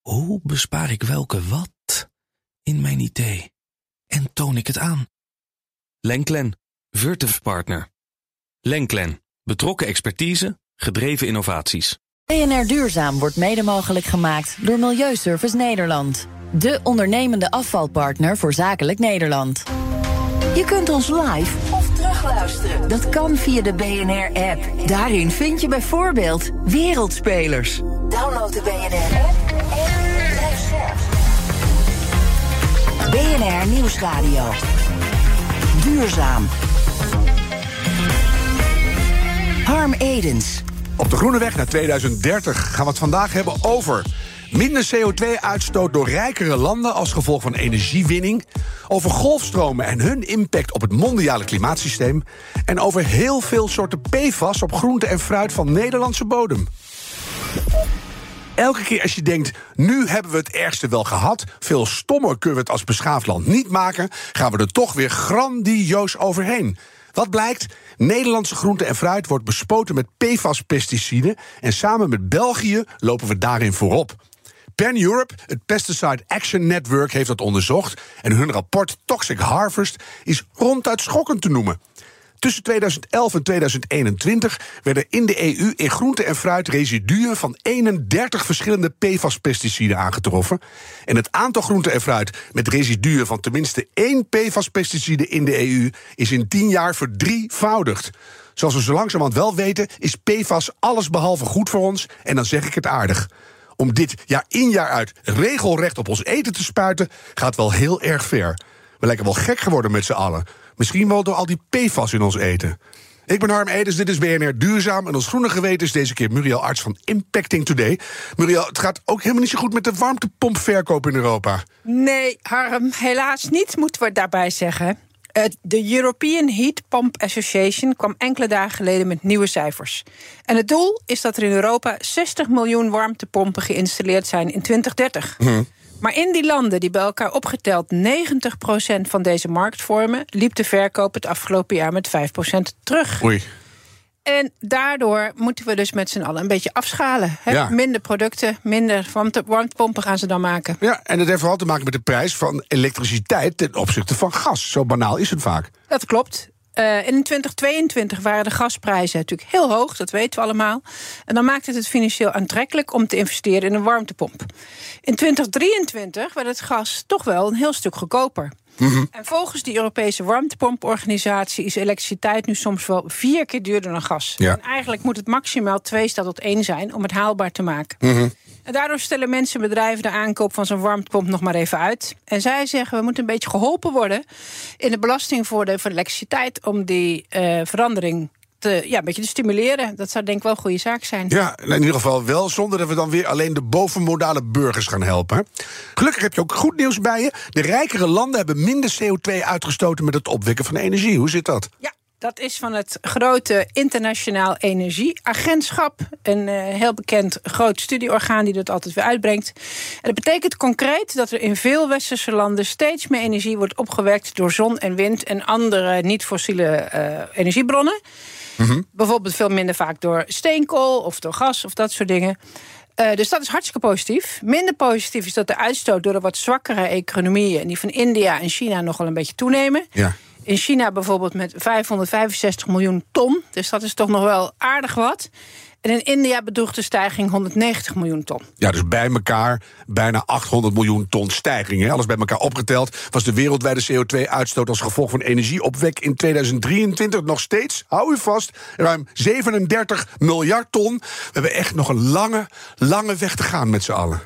Hoe bespaar ik welke wat in mijn idee? En toon ik het aan? Lenklen, Virtuf Partner. Lenklen, betrokken expertise, gedreven innovaties. BNR Duurzaam wordt mede mogelijk gemaakt door Milieuservice Nederland. De ondernemende afvalpartner voor Zakelijk Nederland. Je kunt ons live of terugluisteren. Dat kan via de BNR-app. Daarin vind je bijvoorbeeld Wereldspelers. Download de BNR-app en blijf scherp. BNR Nieuwsradio. Duurzaam. Harm Edens. Op de groene weg naar 2030 gaan we het vandaag hebben over minder CO2-uitstoot door rijkere landen als gevolg van energiewinning, over golfstromen en hun impact op het mondiale klimaatsysteem en over heel veel soorten PFAS op groente en fruit van Nederlandse bodem. Elke keer als je denkt, nu hebben we het ergste wel gehad, veel stommer kunnen we het als beschaafd land niet maken, gaan we er toch weer grandioos overheen. Wat blijkt? Nederlandse groente en fruit wordt bespoten met PFAS-pesticiden en samen met België lopen we daarin voorop. Pan Europe, het Pesticide Action Network, heeft dat onderzocht en hun rapport Toxic Harvest is ronduit schokkend te noemen. Tussen 2011 en 2021 werden in de EU in groente en fruit residuen van 31 verschillende PFAS-pesticiden aangetroffen. En het aantal groente en fruit met residuen van tenminste 1 PFAS-pesticide in de EU is in 10 jaar verdrievoudigd. Zoals we zo langzamerhand wel weten, is PFAS allesbehalve goed voor ons, en dan zeg ik het aardig. Om dit jaar in jaar uit regelrecht op ons eten te spuiten, gaat wel heel erg ver. We lijken wel gek geworden met z'n allen. Misschien wel door al die PFAS in ons eten. Ik ben Harm Edens, dit is BNR Duurzaam. En ons groene geweten is deze keer Muriel Arts van Impacting Today. Muriel, het gaat ook helemaal niet zo goed met de warmtepompverkoop in Europa. Nee, Harm, helaas niet, moeten we daarbij zeggen. De European Heat Pump Association kwam enkele dagen geleden met nieuwe cijfers. En het doel is dat er in Europa 60 miljoen warmtepompen geïnstalleerd zijn in 2030. Maar in die landen die bij elkaar opgeteld 90% van deze markt vormen, liep de verkoop het afgelopen jaar met 5% terug. Oei. En daardoor moeten we dus met z'n allen een beetje afschalen. Hè? Ja. Minder producten, minder warmtepompen gaan ze dan maken. Ja, en dat heeft vooral te maken met de prijs van elektriciteit ten opzichte van gas. Zo banaal is het vaak. Dat klopt. In 2022 waren de gasprijzen natuurlijk heel hoog, dat weten we allemaal. En dan maakt het financieel aantrekkelijk om te investeren in een warmtepomp. In 2023 werd het gas toch wel een heel stuk goedkoper. En volgens die Europese warmtepomporganisatie is elektriciteit nu soms wel 4 keer duurder dan gas. Ja. En eigenlijk moet het maximaal 2:1 zijn om het haalbaar te maken. En daardoor stellen mensen en bedrijven de aankoop van zo'n warmtepomp nog maar even uit. En zij zeggen, we moeten een beetje geholpen worden in de belastingvoordeel van elektriciteit om die verandering een beetje te stimuleren. Dat zou denk ik wel een goede zaak zijn. Ja, in ieder geval wel, zonder dat we dan weer alleen de bovenmodale burgers gaan helpen. Hè? Gelukkig heb je ook goed nieuws bij je. De rijkere landen hebben minder CO2 uitgestoten met het opwekken van energie. Hoe zit dat? Ja. Dat is van het grote Internationaal Energieagentschap. Een heel bekend groot studieorgaan die dat altijd weer uitbrengt. En dat betekent concreet dat er in veel westerse landen steeds meer energie wordt opgewekt door zon en wind en andere niet-fossiele energiebronnen. Bijvoorbeeld veel minder vaak door steenkool of door gas of dat soort dingen. Dus dat is hartstikke positief. Minder positief is dat de uitstoot door de wat zwakkere economieën, en die van India en China, nogal een beetje toenemen. Ja. In China bijvoorbeeld met 565 miljoen ton. Dus dat is toch nog wel aardig wat. En in India bedroeg de stijging 190 miljoen ton. Ja, dus bij elkaar bijna 800 miljoen ton stijging. Hè? Alles bij elkaar opgeteld was de wereldwijde CO2-uitstoot als gevolg van energieopwek in 2023 nog steeds, hou u vast, ruim 37 miljard ton. We hebben echt nog een lange weg te gaan met z'n allen.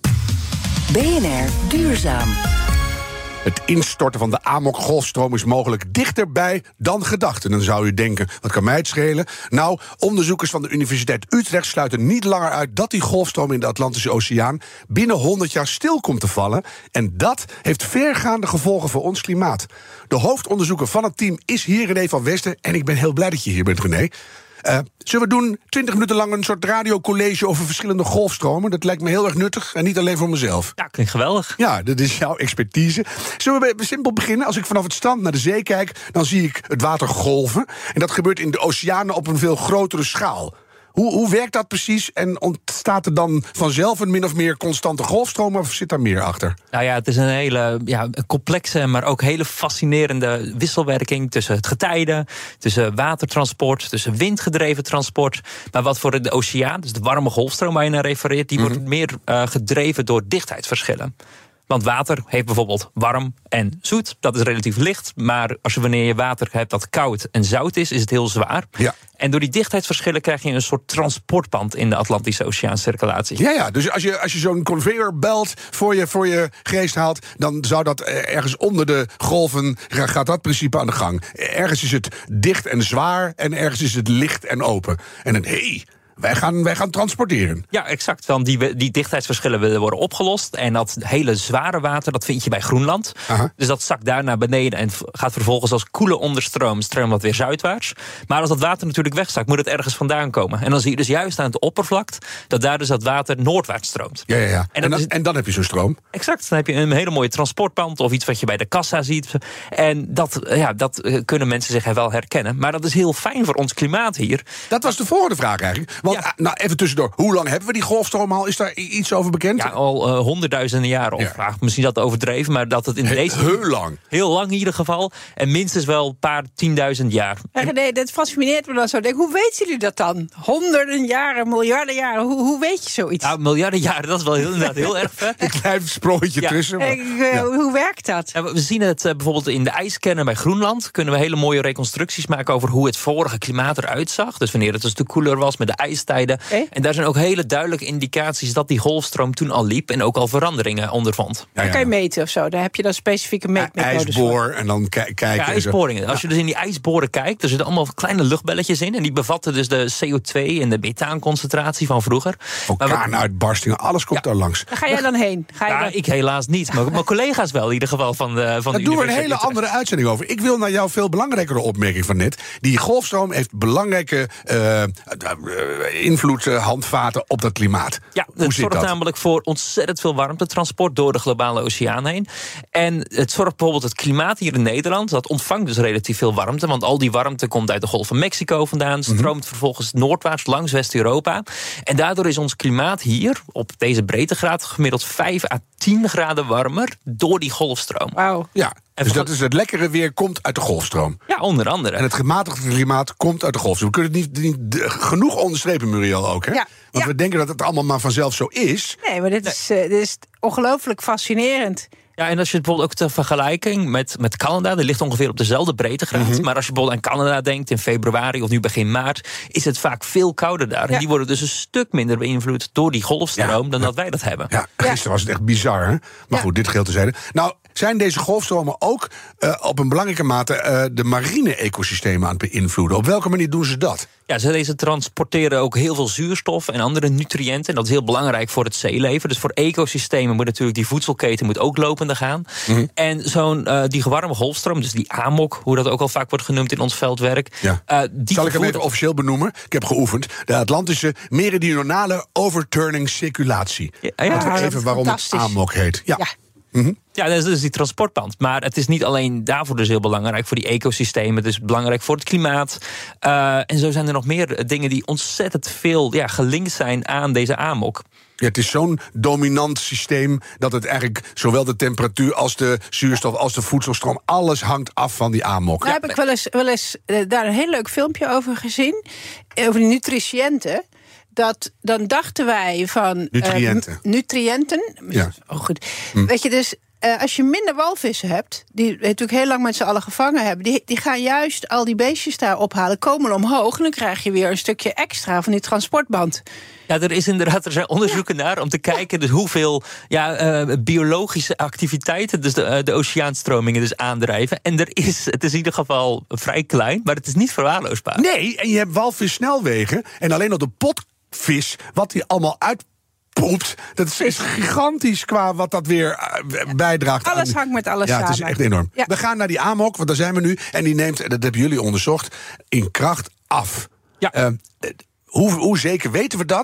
BNR Duurzaam. Het instorten van de Amok-golfstroom is mogelijk dichterbij dan gedacht. En dan zou u denken, wat kan mij het schelen? Nou, onderzoekers van de Universiteit Utrecht sluiten niet langer uit dat die golfstroom in de Atlantische Oceaan binnen 100 jaar stil komt te vallen. En dat heeft vergaande gevolgen voor ons klimaat. De hoofdonderzoeker van het team is hier René van Westen. En ik ben heel blij dat je hier bent, René. Zullen we doen 20 minuten lang een soort radiocollege over verschillende golfstromen? Dat lijkt me heel erg nuttig en niet alleen voor mezelf. Ja, klinkt geweldig. Ja, dat is jouw expertise. Zullen we simpel beginnen? Als ik vanaf het strand naar de zee kijk, dan zie ik het water golven. En dat gebeurt in de oceanen op een veel grotere schaal. Hoe werkt dat precies? En ontstaat er dan vanzelf een min of meer constante golfstroom, of zit daar meer achter? Nou ja, het is een hele complexe, maar ook hele fascinerende wisselwerking tussen het getijden, tussen watertransport, tussen windgedreven transport. Maar wat voor de oceaan, dus de warme golfstroom waar je naar refereert, die wordt meer gedreven door dichtheidsverschillen. Want water heeft bijvoorbeeld warm en zoet. Dat is relatief licht. Maar wanneer je water hebt dat koud en zout is het heel zwaar. Ja. En door die dichtheidsverschillen krijg je een soort transportband in de Atlantische Oceaancirculatie. Ja, dus als je zo'n conveyorbelt voor je geest haalt, dan zou dat ergens onder de golven, gaat dat principe aan de gang. Ergens is het dicht en zwaar en ergens is het licht en open. En dan, wij gaan transporteren. Ja, exact. Want die dichtheidsverschillen willen worden opgelost. En dat hele zware water, dat vind je bij Groenland. Aha. Dus dat zakt daar naar beneden en gaat vervolgens als koele onderstroom, stroomt dat weer zuidwaarts. Maar als dat water natuurlijk wegzakt, moet het ergens vandaan komen. En dan zie je dus juist aan het oppervlak dat daar dus dat water noordwaarts stroomt. Ja. En dan heb je zo'n stroom. Exact. Dan heb je een hele mooie transportband of iets wat je bij de kassa ziet. En dat kunnen mensen zich wel herkennen. Maar dat is heel fijn voor ons klimaat hier. Dat was de volgende vraag eigenlijk. Want, even tussendoor, hoe lang hebben we die golfstroom al? Is daar iets over bekend? Ja, al honderdduizenden jaren. Of misschien dat overdreven, maar dat het in deze... Heel lang. Heel lang in ieder geval. En minstens wel een paar 10.000 jaar. Nee, dat fascineert me dan zo. Hoe weten jullie dat dan? Honderden jaren, miljarden jaren. Hoe weet je zoiets? Nou, miljarden jaren, dat is wel inderdaad heel erg ver. Een klein sprongetje tussen. Maar, Hoe werkt dat? Ja, we zien het bijvoorbeeld in de ijskernen bij Groenland. Kunnen we hele mooie reconstructies maken over hoe het vorige klimaat eruit zag. Dus wanneer het een stuk koeler was met de ijstijden. En daar zijn ook hele duidelijke indicaties dat die golfstroom toen al liep en ook al veranderingen ondervond. Dat kan je meten of zo. Daar heb je dan specifieke meetmethodes ijsboor en dan kijken. Ja, ijsboringen. Als je dus in die ijsboren kijkt, er zitten allemaal kleine luchtbelletjes in. En die bevatten dus de CO2 en de methaanconcentratie van vroeger. Vulkaanuitbarstingen, alles komt daar langs. Daar ga jij dan heen? Ik helaas niet. Maar mijn collega's wel in ieder geval van de Daar doen we een hele andere uitzending over. Ik wil naar jouw veel belangrijkere opmerking van net. Die golfstroom heeft belangrijke invloed, handvaten op dat klimaat. Ja, het zorgt namelijk voor ontzettend veel warmtetransport door de globale oceaan heen. En het zorgt bijvoorbeeld het klimaat hier in Nederland. Dat ontvangt dus relatief veel warmte. Want al die warmte komt uit de Golf van Mexico vandaan. Stroomt vervolgens noordwaarts langs West-Europa. En daardoor is ons klimaat hier op deze breedtegraad gemiddeld 5 à 10 graden warmer door die golfstroom. Wauw. Ja. Dus dat is het lekkere weer komt uit de golfstroom. Ja, onder andere. En het gematigde klimaat komt uit de golfstroom. We kunnen het niet genoeg onderstrepen, Muriel, ook. Hè? Ja. Want we denken dat het allemaal maar vanzelf zo is. Nee, maar dit is ongelooflijk fascinerend. Ja, en als je het bijvoorbeeld ook ter vergelijking met Canada, die ligt ongeveer op dezelfde breedtegraad. Maar als je bijvoorbeeld aan Canada denkt in februari of nu begin maart, is het vaak veel kouder daar. En die worden dus een stuk minder beïnvloed door die golfstroom dan dat wij dat hebben. Ja, gisteren was het echt bizar, hè? Maar goed, dit geldt terzijde. Nou, zijn deze golfstromen ook op een belangrijke mate de marine ecosystemen aan het beïnvloeden? Op welke manier doen ze dat? Ja, deze transporteren ook heel veel zuurstof en andere nutriënten. En dat is heel belangrijk voor het zeeleven. Dus voor ecosystemen moet natuurlijk die voedselketen moet ook lopende gaan. En die warme golfstroom, dus die AMOC, hoe dat ook al vaak wordt genoemd in ons veldwerk. Ja. Zal ik hem even officieel benoemen? Ik heb geoefend. De Atlantische meridionale overturning circulatie. Even waarom het AMOC heet. Ja. Ja, dat is dus die transportband. Maar het is niet alleen daarvoor dus heel belangrijk voor die ecosystemen. Het is belangrijk voor het klimaat. En zo zijn er nog meer dingen die ontzettend veel gelinkt zijn aan deze AMOC. Ja, het is zo'n dominant systeem dat het eigenlijk zowel de temperatuur als de zuurstof als de voedselstroom, alles hangt af van die AMOC. Daar heb ik wel eens daar een heel leuk filmpje over gezien. Over die nutritiënten. Dan dachten wij van nutriënten. Ja. Oh, goed. Weet je, dus als je minder walvissen hebt, die natuurlijk heel lang met z'n allen gevangen hebben, die gaan juist al die beestjes daar ophalen, komen omhoog en dan krijg je weer een stukje extra van die transportband. Ja, er zijn onderzoeken naar om te kijken dus hoeveel biologische activiteiten dus de oceaanstromingen dus aandrijven. En het is in ieder geval vrij klein, maar het is niet verwaarloosbaar. Nee, en je hebt walvissnelwegen en alleen op de potvis, wat die allemaal uitpoept, dat is gigantisch qua wat dat weer bijdraagt. Alles hangt met alles samen. Ja, het is echt enorm. Ja. We gaan naar die AMOC, want daar zijn we nu. En die neemt, dat hebben jullie onderzocht, in kracht af. Ja. Hoe zeker weten we dat?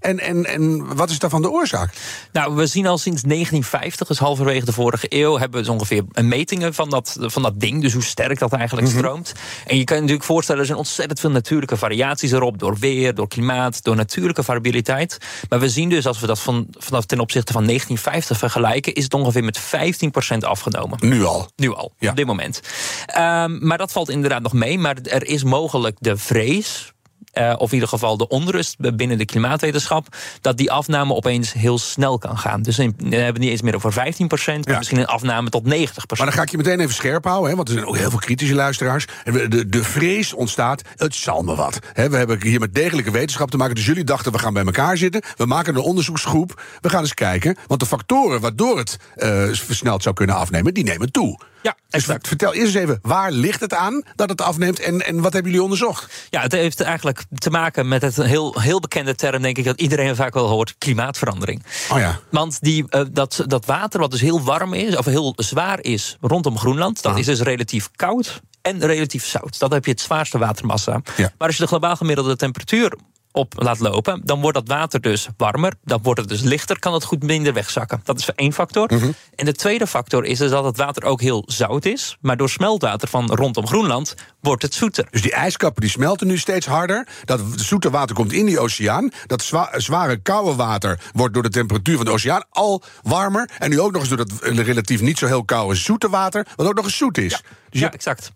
En wat is daarvan de oorzaak? Nou, we zien al sinds 1950, dus halverwege de vorige eeuw, hebben we dus ongeveer metingen van dat ding. Dus hoe sterk dat eigenlijk stroomt. En je kan je natuurlijk voorstellen, er zijn ontzettend veel natuurlijke variaties erop. Door weer, door klimaat, door natuurlijke variabiliteit. Maar we zien dus, als we dat vanaf ten opzichte van 1950 vergelijken, is het ongeveer met 15% afgenomen. Nu al, ja. Op dit moment. Maar dat valt inderdaad nog mee. Maar er is mogelijk de vrees, of in ieder geval de onrust binnen de klimaatwetenschap, dat die afname opeens heel snel kan gaan. Dus we hebben het niet eens meer over 15%, maar misschien een afname tot 90%. Maar dan ga ik je meteen even scherp houden, hè, want er zijn ook heel veel kritische luisteraars. En de vrees ontstaat, het zal me wat. Hè, we hebben hier met degelijke wetenschap te maken, dus jullie dachten, we gaan bij elkaar zitten, we maken een onderzoeksgroep, we gaan eens kijken, want de factoren waardoor het versneld zou kunnen afnemen, die nemen toe. Ja, dus vertel eerst eens even, waar ligt het aan dat het afneemt en wat hebben jullie onderzocht? Ja, het heeft eigenlijk te maken met het heel bekende term, denk ik, dat iedereen vaak wel hoort, klimaatverandering. Oh ja. Want dat water wat dus heel warm is, of heel zwaar is rondom Groenland, dat is dus relatief koud en relatief zout. Dat heb je het zwaarste watermassa. Ja. Maar als je de globaal gemiddelde temperatuur op laat lopen, dan wordt dat water dus warmer, dan wordt het dus lichter, kan het goed minder wegzakken. Dat is één factor. En de tweede factor is dus dat het water ook heel zout is, maar door smeltwater van rondom Groenland wordt het zoeter. Dus die ijskappen die smelten nu steeds harder, dat zoete water komt in die oceaan, dat zware koude water wordt door de temperatuur van de oceaan al warmer, en nu ook nog eens door dat relatief niet zo heel koude zoete water, wat ook nog eens zoet is. Ja. Dus je hebt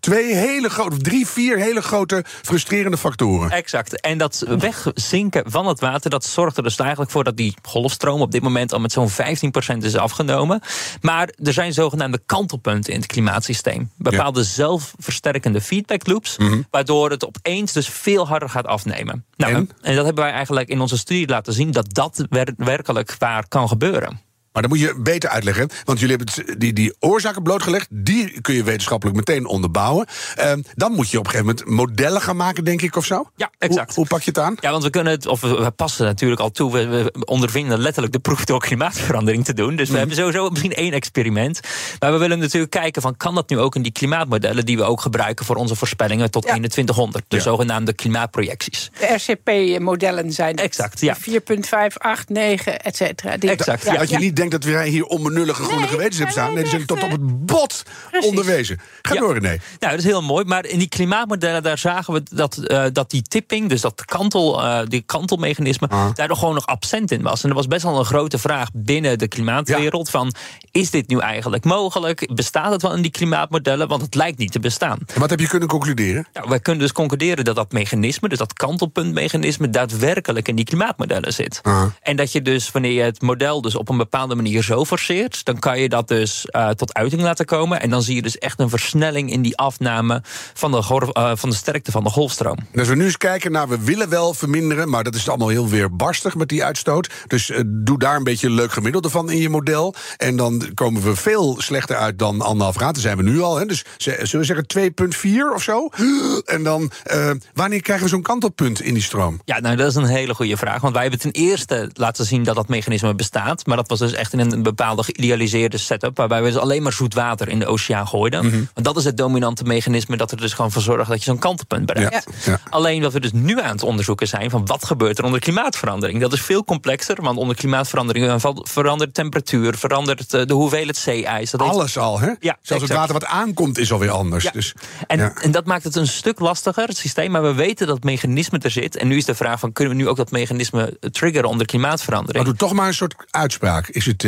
4 hele grote frustrerende factoren. Exact. En dat wegzinken van het water, dat zorgt er dus eigenlijk voor dat die golfstroom op dit moment al met zo'n 15% is afgenomen. Maar er zijn zogenaamde kantelpunten in het klimaatsysteem. Bepaalde zelfversterkende feedback loops, waardoor het opeens dus veel harder gaat afnemen. Nou, en dat hebben wij eigenlijk in onze studie laten zien, dat werkelijk waar kan gebeuren. Maar dan moet je beter uitleggen, want jullie hebben die oorzaken blootgelegd, die kun je wetenschappelijk meteen onderbouwen. Dan moet je op een gegeven moment modellen gaan maken, denk ik, of zo? Ja, exact. Hoe pak je het aan? Ja, want we passen natuurlijk al toe, we ondervinden letterlijk de proef door klimaatverandering te doen. Dus we hebben sowieso misschien 1 experiment. Maar we willen natuurlijk kijken van, kan dat nu ook in die klimaatmodellen die we ook gebruiken voor onze voorspellingen tot 2100, de zogenaamde klimaatprojecties. De RCP-modellen zijn dat. Exact, ja. 4.5, 8, 9, et cetera. Exact, ja. Dat je niet denkt dat wij hier onbenullige groene gewetens hebben staan. Nee, die zijn tot op het bot onderwezen. Ga door, René. Nou, dat is heel mooi. Maar in die klimaatmodellen, daar zagen we dat die tipping, dus dat die kantelmechanisme, daar nog gewoon nog absent in was. En er was best wel een grote vraag binnen de klimaatwereld van, is dit nu eigenlijk mogelijk? Bestaat het wel in die klimaatmodellen? Want het lijkt niet te bestaan. En wat heb je kunnen concluderen? Nou, wij kunnen dus concluderen dat mechanisme, dus dat kantelpuntmechanisme, daadwerkelijk in die klimaatmodellen zit. En dat je dus, wanneer je het model dus op een bepaalde manier zo forceert, dan kan je dat dus tot uiting laten komen. En dan zie je dus echt een versnelling in die afname van de sterkte van de golfstroom. En als we nu eens kijken naar, we willen wel verminderen, maar dat is allemaal heel weerbarstig met die uitstoot. Dus doe daar een beetje een leuk gemiddelde van in je model. En dan komen we veel slechter uit dan 1,5 graden. Daar zijn we nu al. Hè. Dus zullen we zeggen 2,4 of zo? En dan, wanneer krijgen we zo'n kantelpunt in die stroom? Ja, nou, dat is een hele goede vraag. Want wij hebben ten eerste laten zien dat mechanisme bestaat. Maar dat was dus echt in een bepaalde geïdealiseerde setup, waarbij we dus alleen maar zoet water in de oceaan gooiden. Want dat is het dominante mechanisme dat er dus gewoon voor zorgt dat je zo'n kantelpunt bereikt. Ja. Alleen wat we dus nu aan het onderzoeken zijn van, wat gebeurt er onder klimaatverandering? Dat is veel complexer, want onder klimaatverandering verandert temperatuur, verandert de hoeveelheid zeeijs. Alles al, hè? Ja, zelfs exact. het water wat aankomt is alweer anders. Ja. Dus, en dat maakt het een stuk lastiger, het systeem, maar we weten dat het mechanisme er zit. En nu is de vraag van, kunnen we nu ook dat mechanisme triggeren onder klimaatverandering? Maar doe toch maar een soort uitspraak. Is het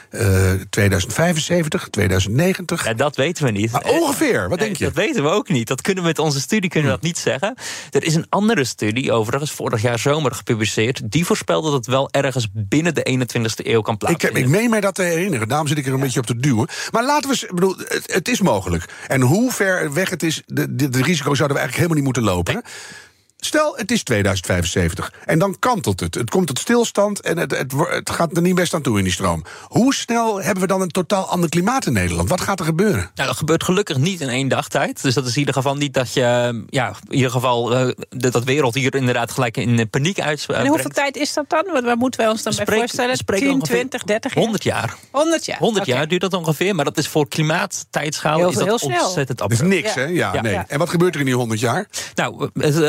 2075, 2090? Ja, dat weten we niet. Maar ongeveer, wat denk je? Dat weten we ook niet. Dat kunnen we met onze studie dat niet zeggen. Er is een andere studie, overigens, vorig jaar zomer gepubliceerd, die voorspelt dat het wel ergens binnen de 21ste eeuw kan plaatsvinden. Ik meen mij dat te herinneren, daarom zit ik er een beetje op te duwen. Maar laten we het is mogelijk. En hoe ver weg het is, de risico zouden we eigenlijk helemaal niet moeten lopen. Nee. Stel, het is 2075 en dan kantelt het. Het komt tot stilstand en het gaat er niet best aan toe in die stroom. Hoe snel hebben we dan een totaal ander klimaat in Nederland? Wat gaat er gebeuren? Nou, dat gebeurt gelukkig niet in 1 dag tijd. Dus dat is in ieder geval niet dat je, in ieder geval dat wereld hier inderdaad gelijk in paniek uitbrengt. En hoeveel tijd is dat dan? Waar moeten wij ons dan bij voorstellen? 10, 20, 30 jaar? 100 jaar. 100 jaar? 100 jaar duurt dat ongeveer, maar dat is voor klimaattijdschaal heel is dat snel. ontzettend Dat absurd. is niks, hè? Ja. Nee. En wat gebeurt er in die 100 jaar? Nou, het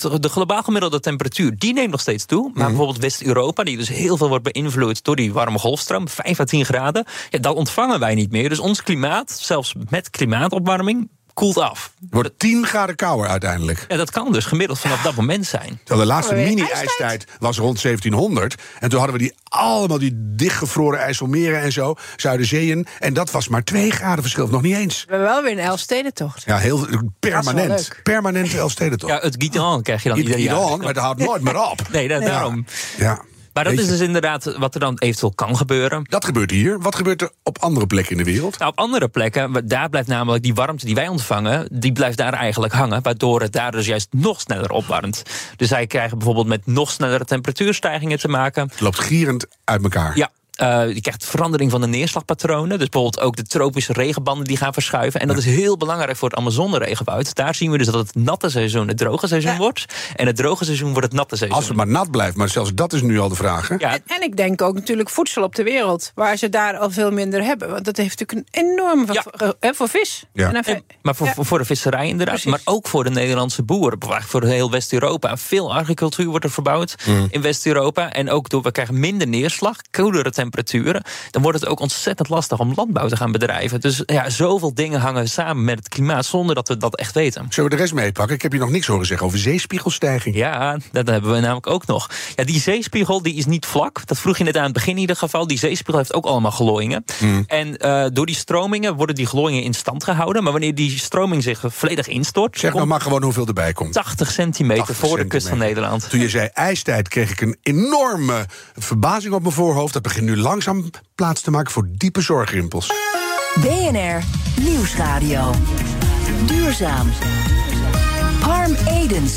de globaal gemiddelde temperatuur, die neemt nog steeds toe. Maar bijvoorbeeld West-Europa, die dus heel veel wordt beïnvloed door die warme golfstroom, 5 à 10 graden, ja, dat ontvangen wij niet meer. Dus ons klimaat, zelfs met klimaatopwarming, koelt af. Wordt 10 graden kouder uiteindelijk. Ja, dat kan dus gemiddeld vanaf dat moment zijn. Terwijl de laatste mini-ijstijd was rond 1700. En toen hadden we allemaal die dichtgevroren IJsselmeren en zo, Zuiderzeeën. En dat was maar 2 graden verschil, nog niet eens. We hebben wel weer een Elfstedentocht. Ja, heel permanent. Permanente Elfstedentocht. Ja, het Guidon krijg je dan ieder jaar. Guidon, maar dat houdt nooit meer op. Nee, daarom. Ja. Maar dat is dus inderdaad wat er dan eventueel kan gebeuren. Dat gebeurt hier. Wat gebeurt er op andere plekken in de wereld? Nou, op andere plekken, daar blijft namelijk die warmte die wij ontvangen, die blijft daar eigenlijk hangen, waardoor het daar dus juist nog sneller opwarmt. Dus zij krijgen bijvoorbeeld met nog snellere temperatuurstijgingen te maken. Het loopt gierend uit elkaar. Ja. Je krijgt verandering van de neerslagpatronen. Dus bijvoorbeeld ook de tropische regenbanden die gaan verschuiven. En dat is heel belangrijk voor het Amazone-regenwoud. Daar zien we dus dat het natte seizoen het droge seizoen wordt. En het droge seizoen wordt het natte seizoen. Als het maar nat blijft, maar zelfs dat is nu al de vraag. Hè? Ja. En ik denk ook natuurlijk voedsel op de wereld, waar ze daar al veel minder hebben. Want dat heeft natuurlijk een enorme voor vis. Ja. Maar voor de visserij inderdaad. Precies. Maar ook voor de Nederlandse boeren. Voor heel West-Europa. Veel agricultuur wordt er verbouwd in West-Europa. En ook we krijgen minder neerslag, koelere temperaturen. Dan wordt het ook ontzettend lastig om landbouw te gaan bedrijven. Dus ja, zoveel dingen hangen samen met het klimaat zonder dat we dat echt weten. Zullen we de rest meepakken? Ik heb je nog niks horen zeggen over zeespiegelstijging. Ja, dat hebben we namelijk ook nog. Ja, die zeespiegel die is niet vlak. Dat vroeg je net aan het begin in ieder geval. Die zeespiegel heeft ook allemaal glooiingen. En door die stromingen worden die glooiingen in stand gehouden. Maar wanneer die stroming zich volledig instort, zeg nou maar gewoon hoeveel erbij komt. 80 centimeter voor de kust van Nederland. Toen je zei ijstijd, kreeg ik een enorme verbazing op mijn voorhoofd. Dat begint nu langzaam plaats te maken voor diepe zorgrimpels. BNR Nieuwsradio. Duurzaam. Harm Edens.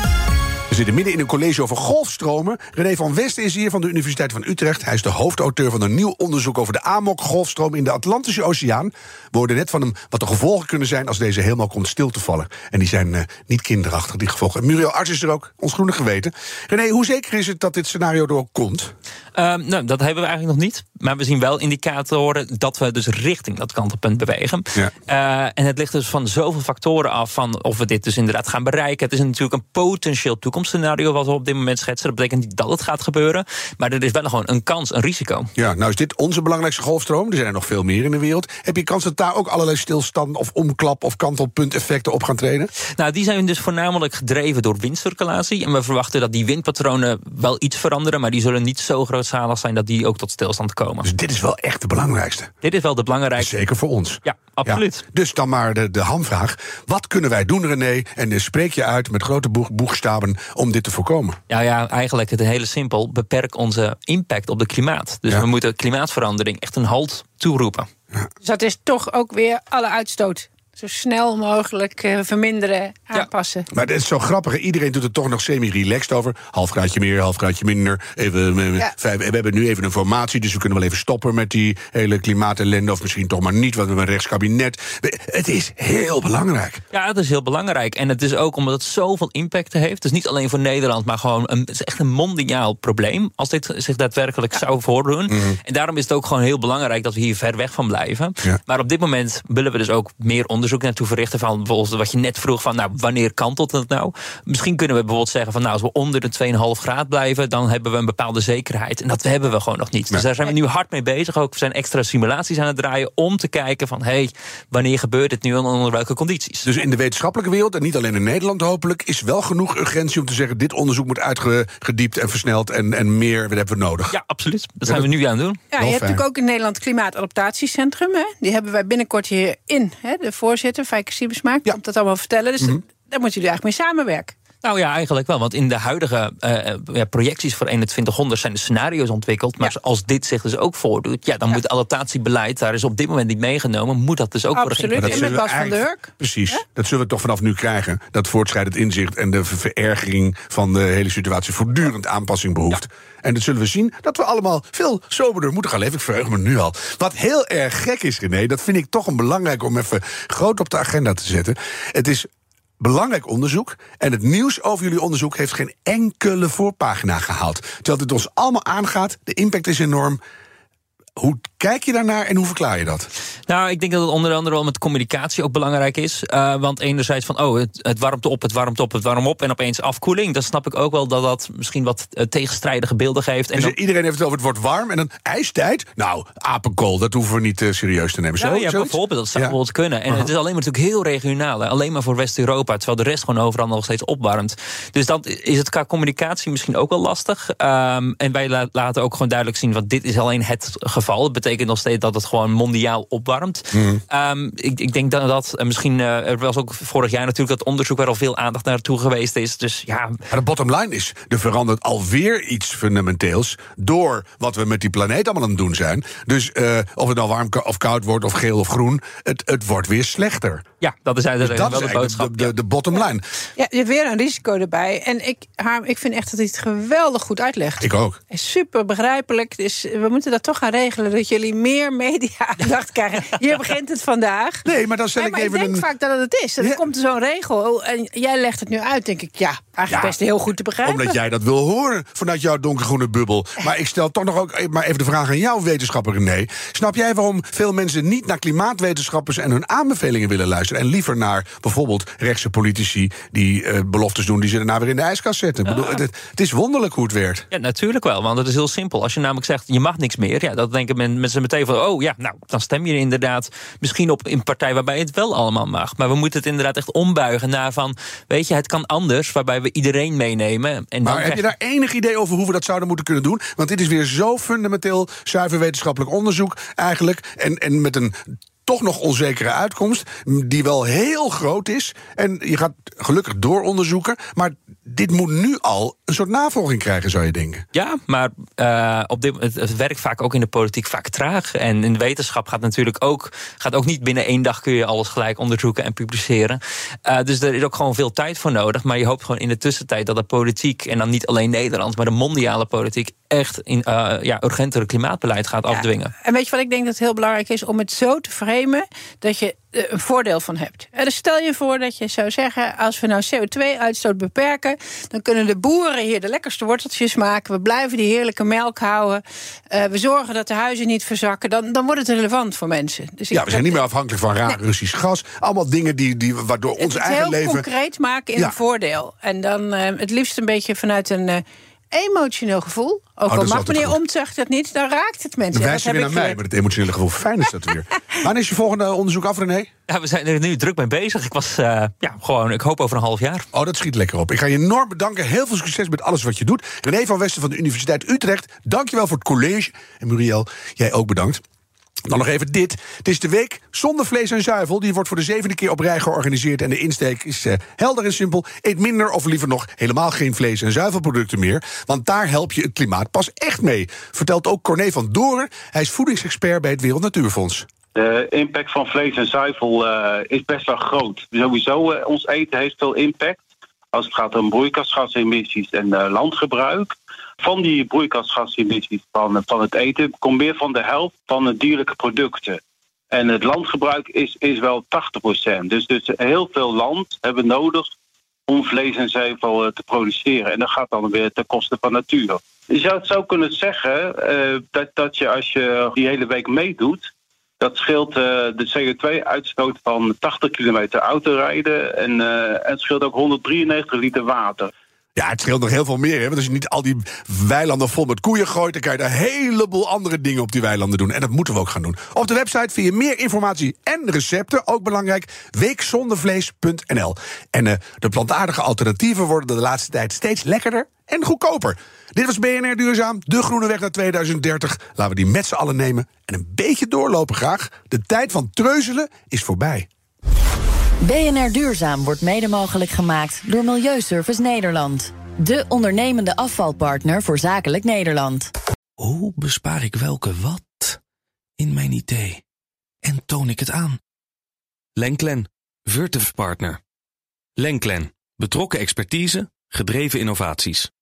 We zitten midden in een college over golfstromen. René van Westen is hier van de Universiteit van Utrecht. Hij is de hoofdauteur van een nieuw onderzoek over de Amok-golfstroom in de Atlantische Oceaan. We hoorden net van hem wat de gevolgen kunnen zijn als deze helemaal komt stil te vallen. En die zijn niet kinderachtig, die gevolgen. Muriel Arts is er ook, ons groene geweten. René, hoe zeker is het dat dit scenario er ook komt? Nou, dat hebben we eigenlijk nog niet. Maar we zien wel indicatoren dat we dus richting dat kantelpunt bewegen. Ja. En het ligt dus van zoveel factoren af van of we dit dus inderdaad gaan bereiken. Het is natuurlijk een potentieel toekomstscenario wat we op dit moment schetsen. Dat betekent niet dat het gaat gebeuren. Maar er is wel gewoon een kans, een risico. Ja, nou is dit onze belangrijkste golfstroom. Er zijn er nog veel meer in de wereld. Heb je kans dat daar ook allerlei stilstand of omklap of kantelpunteffecten op gaan treden? Nou, die zijn dus voornamelijk gedreven door windcirculatie. En we verwachten dat die windpatronen wel iets veranderen, maar die zullen niet zo grootschalig zijn dat die ook tot stilstand komen. Dus dit is wel echt de belangrijkste. Dit is wel de belangrijkste. Zeker voor ons. Ja, absoluut. Ja. Dus dan maar de hamvraag. Wat kunnen wij doen, René? En spreek je uit met grote boegstaven om dit te voorkomen? Ja, eigenlijk het hele simpel. Beperk onze impact op het klimaat. Dus we moeten klimaatverandering echt een halt toeroepen. Ja. Dus dat is toch ook weer alle uitstoot zo snel mogelijk verminderen, aanpassen. Ja. Maar het is zo grappig. Iedereen doet het toch nog semi-relaxed over. Half graadje meer, half graadje minder. We hebben nu even een formatie, dus we kunnen wel even stoppen met die hele klimaatellende. Of misschien toch maar niet, want we hebben een rechtskabinet. Het is heel belangrijk. Ja, het is heel belangrijk. En het is ook omdat het zoveel impact heeft. Dus niet alleen voor Nederland, maar gewoon het is echt een mondiaal probleem als dit zich daadwerkelijk zou voordoen. Mm-hmm. En daarom is het ook gewoon heel belangrijk dat we hier ver weg van blijven. Ja. Maar op dit moment willen we dus ook meer onderzoek naartoe verrichten van bijvoorbeeld wat je net vroeg van nou, wanneer kantelt het nou? Misschien kunnen we bijvoorbeeld zeggen van nou, als we onder de 2,5 graad blijven, dan hebben we een bepaalde zekerheid. En dat hebben we gewoon nog niet. Dus daar zijn we nu hard mee bezig. Ook we zijn extra simulaties aan het draaien om te kijken van wanneer gebeurt het nu en onder welke condities? Dus in de wetenschappelijke wereld, en niet alleen in Nederland hopelijk, is wel genoeg urgentie om te zeggen dit onderzoek moet uitgediept en versneld en meer hebben we nodig. Ja, absoluut. Dat zijn we nu aan het doen. Ja, je hebt natuurlijk ook in Nederland het Klimaatadaptatiecentrum. Hè? Die hebben wij binnenkort hierin. De voorzitter, Fijke Siebesma, komt dat allemaal vertellen. Dus daar moeten jullie eigenlijk mee samenwerken. Nou ja, eigenlijk wel. Want in de huidige projecties voor 2100 zijn de scenario's ontwikkeld. Maar als dit zich dus ook voordoet, dan moet adaptatiebeleid, daar is op dit moment niet meegenomen, moet dat dus ook worden geïmplementeerd. Absoluut, in met Bas van der Hurk. Precies, dat zullen we toch vanaf nu krijgen. Dat voortschrijdend inzicht en de verergering van de hele situatie voortdurend aanpassing behoeft. Ja. En dat zullen we zien dat we allemaal veel soberder moeten gaan leven. Ik verheug me nu al. Wat heel erg gek is, René, dat vind ik toch een belangrijk om even groot op de agenda te zetten. Het is belangrijk onderzoek. En het nieuws over jullie onderzoek heeft geen enkele voorpagina gehaald. Terwijl het ons allemaal aangaat. De impact is enorm. Hoe kijk je daarnaar en hoe verklaar je dat? Nou, ik denk dat het onder andere wel met communicatie ook belangrijk is. Want enerzijds van, het warmt op, het warmt op, het warmt op. En opeens afkoeling. Dan snap ik ook wel dat dat misschien wat tegenstrijdige beelden geeft. En dus dan... iedereen heeft het over het wordt warm en dan ijstijd. Nou, apenkool, dat hoeven we niet serieus te nemen. Bijvoorbeeld, dat zou wel kunnen. En het is alleen maar natuurlijk heel regionaal. Hè? Alleen maar voor West-Europa. Terwijl de rest gewoon overal nog steeds opwarmt. Dus dan is het qua communicatie misschien ook wel lastig. En wij laten ook gewoon duidelijk zien, want dit is alleen het geval. Het betekent nog steeds dat het gewoon mondiaal opwarmt. Ik denk dat misschien, er was ook vorig jaar natuurlijk dat onderzoek waar al veel aandacht naartoe geweest is. Dus ja. Maar de bottom line is, er verandert alweer iets fundamenteels door wat we met die planeet allemaal aan het doen zijn. Dus of het nou warm of koud wordt of geel of groen, het wordt weer slechter. Ja, dat is eigenlijk dus wel de boodschap. De bottom line. Ja, je hebt weer een risico erbij. En ik vind echt dat hij het geweldig goed uitlegt. Ik ook. Super begrijpelijk. Dus we moeten dat toch gaan regelen, dat jullie meer media-aandacht krijgen. Hier begint het vandaag. Nee, maar dan stel ik even ik denk vaak dat het is. Er komt zo'n regel en jij legt het nu uit, denk ik. Ja, eigenlijk best heel goed te begrijpen. Omdat jij dat wil horen vanuit jouw donkergroene bubbel. Maar ik stel toch nog ook maar even de vraag aan jou, wetenschapper René. Snap jij waarom veel mensen niet naar klimaatwetenschappers en hun aanbevelingen willen luisteren en liever naar bijvoorbeeld rechtse politici die beloftes doen die ze daarna weer in de ijskast zetten? Ik bedoel, het is wonderlijk hoe het werkt. Ja, natuurlijk wel, want het is heel simpel. Als je namelijk zegt, je mag niks meer, ja, dat denken mensen meteen van, dan stem je inderdaad misschien op een partij waarbij het wel allemaal mag. Maar we moeten het inderdaad echt ombuigen naar van, weet je, het kan anders, waarbij we iedereen meenemen. En maar heb je daar enig idee over hoe we dat zouden moeten kunnen doen? Want dit is weer zo fundamenteel zuiver wetenschappelijk onderzoek eigenlijk. En met een toch nog onzekere uitkomst, die wel heel groot is. En je gaat gelukkig dooronderzoeken, maar dit moet nu al een soort navolging krijgen, zou je denken. Ja, maar het werkt vaak ook in de politiek vaak traag. En in de wetenschap gaat ook niet binnen 1 dag kun je alles gelijk onderzoeken en publiceren. Dus er is ook gewoon veel tijd voor nodig. Maar je hoopt gewoon in de tussentijd dat de politiek, en dan niet alleen Nederland, maar de mondiale politiek, echt urgentere klimaatbeleid gaat afdwingen. En weet je wat ik denk dat heel belangrijk is? Om het zo te framen dat je een voordeel van hebt. Dus stel je voor dat je zou zeggen, als we nou CO2-uitstoot beperken, dan kunnen de boeren hier de lekkerste worteltjes maken. We blijven die heerlijke melk houden. We zorgen dat de huizen niet verzakken. Dan wordt het relevant voor mensen. Dus we zijn niet meer afhankelijk van raar Russisch gas. Allemaal dingen waardoor ons eigen leven heel concreet maken in een voordeel. En dan het liefst een beetje vanuit een emotioneel gevoel. Ook al mag meneer Omtzigt dat niet, dan raakt het mensen. Wijs je weer naar mij met het emotionele gevoel. Fijn is dat weer. Wanneer is je volgende onderzoek af, René? Ja, we zijn er nu druk mee bezig. Ik was ik hoop over een half jaar. Oh, dat schiet lekker op. Ik ga je enorm bedanken. Heel veel succes met alles wat je doet. René van Westen van de Universiteit Utrecht, dankjewel voor het college. En Muriel, jij ook bedankt. Dan nog even dit. Het is de week zonder vlees en zuivel. Die wordt voor de 7e keer op rij georganiseerd. En de insteek is helder en simpel. Eet minder of liever nog helemaal geen vlees- en zuivelproducten meer. Want daar help je het klimaat pas echt mee. Vertelt ook Corné van Doren. Hij is voedingsexpert bij het Wereld Natuurfonds. De impact van vlees en zuivel is best wel groot. Sowieso, ons eten heeft veel impact. Als het gaat om broeikasgasemissies en landgebruik. Van die broeikasgasemissies van het eten komt meer van de helft van de dierlijke producten. En het landgebruik is wel 80%. Dus heel veel land hebben we nodig om vlees en zuivel te produceren. En dat gaat dan weer ten koste van natuur. Je zou het zo kunnen zeggen dat je als je die hele week meedoet, dat scheelt de CO2-uitstoot van 80 kilometer autorijden en het scheelt ook 193 liter water. Ja, het scheelt nog heel veel meer. Hè? Want als je niet al die weilanden vol met koeien gooit, dan kan je daar een heleboel andere dingen op die weilanden doen. En dat moeten we ook gaan doen. Op de website vind je meer informatie en recepten. Ook belangrijk, weekzondervlees.nl. En de plantaardige alternatieven worden de laatste tijd steeds lekkerder en goedkoper. Dit was BNR Duurzaam, de groene weg naar 2030. Laten we die met z'n allen nemen en een beetje doorlopen graag. De tijd van treuzelen is voorbij. BNR Duurzaam wordt mede mogelijk gemaakt door Milieuservice Nederland. De ondernemende afvalpartner voor zakelijk Nederland. Hoe bespaar ik welke wat in mijn idee? En toon ik het aan? Lenklen, Virtuf Partner. Lenklen, betrokken expertise, gedreven innovaties.